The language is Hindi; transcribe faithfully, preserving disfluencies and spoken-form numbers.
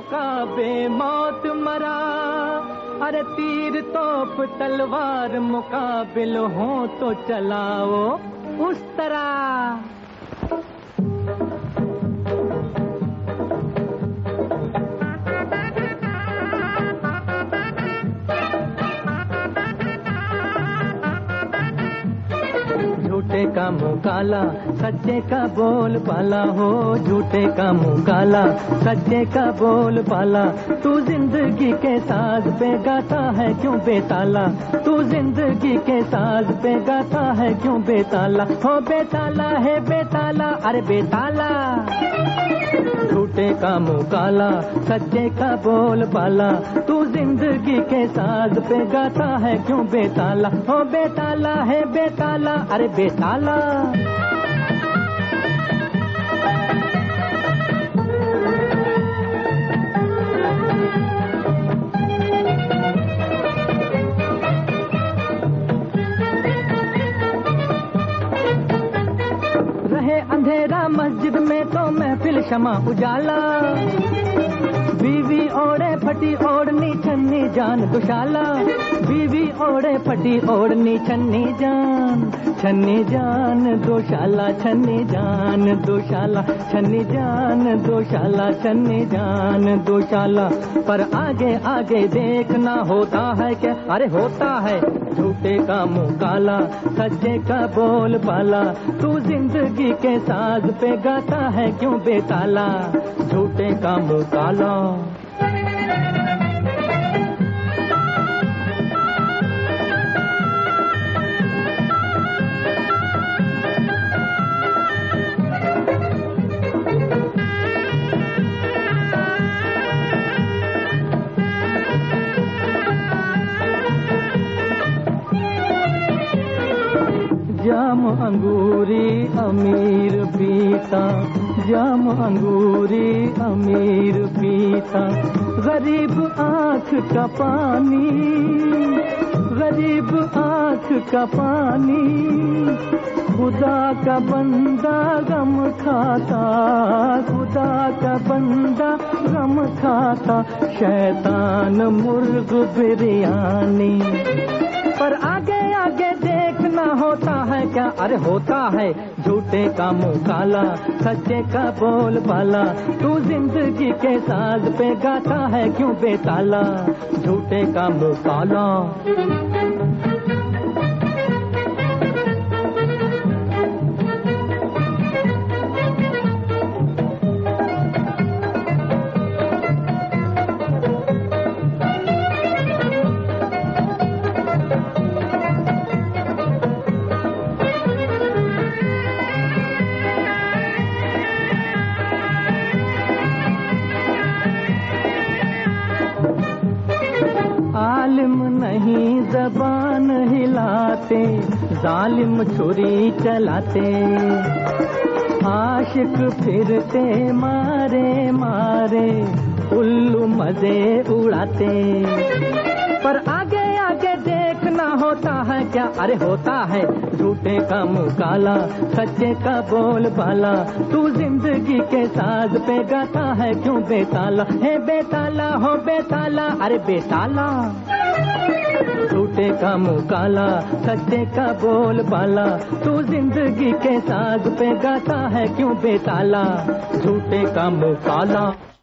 मुकाबे मौत मरा, अरे तीर तोप तलवार मुकाबिल हो तो चलाओ उस तरह। झूठे का मुंह काला सच्चे का बोल पाला हो, झूठे का मुंह काला सच्चे का बोल पाला। तू जिंदगी के साज पे गाता है क्यों बेताला, तू जिंदगी के साज पे गाता है क्यों बेताला। हो बेताला है बेताला, अरे बेताला। झूठे का मुंह काला सच्चे का बोल पाला, तू जिंदगी के साज पे गाता है क्यों बेताला। हो बेताला है बेताला, अरे बेताला। रहे अंधेरा मस्जिद में तो महफिल शमा उजाला, बीवी ओढ़े फटी ओढ़नी छन्नी जान दुशाला, बीवी ओढ़े फटी ओढ़नी छन्नी जान, छन्नी जान दोशाला, छन्नी जान दोशाला, छन्नी जान दोशाला, छन्नी जान दोशाला। पर आगे आगे देखना होता है क्या, अरे होता है। झूठे का मुंह काला सच्चे का बोल पाला, तू जिंदगी के साज पे गाता है क्यों बेताला। झूठे का मुंह काला। जाम अंगूरी अमीर पीता, जाम अंगूरी अमीर पीता, गरीब आँख का पानी, गरीब आँख का पानी। खुदा का बंदा गम खाता, खुदा का बंदा गम खाता, शैतान मुर्ग बिरयानी। पर आगे आगे देखना होता है क्या, अरे होता है। झूठे का मुंह काला सच्चे का बोल पाला, तू जिंदगी के साज पे गाता है क्यों बेताला। झूठे का मुंह काला। आलिम नहीं जबान हिलाते, जालिम छुरी चलाते, आशिक फिरते मारे मारे, उल्लू मजे उड़ाते। पर आगे आगे देखना होता है क्या, अरे होता है। झूठे का मुंह काला सच्चे का बोल पाला, तू जिंदगी के साज पे गाता है क्यों बेताला। है बेताला हो बेताला, अरे बेताला। झूठे का मुंह काला सच्चे का बोल पाला, तू जिंदगी के साज पे गाता है क्यों बेताला। झूठे का मुंह काला।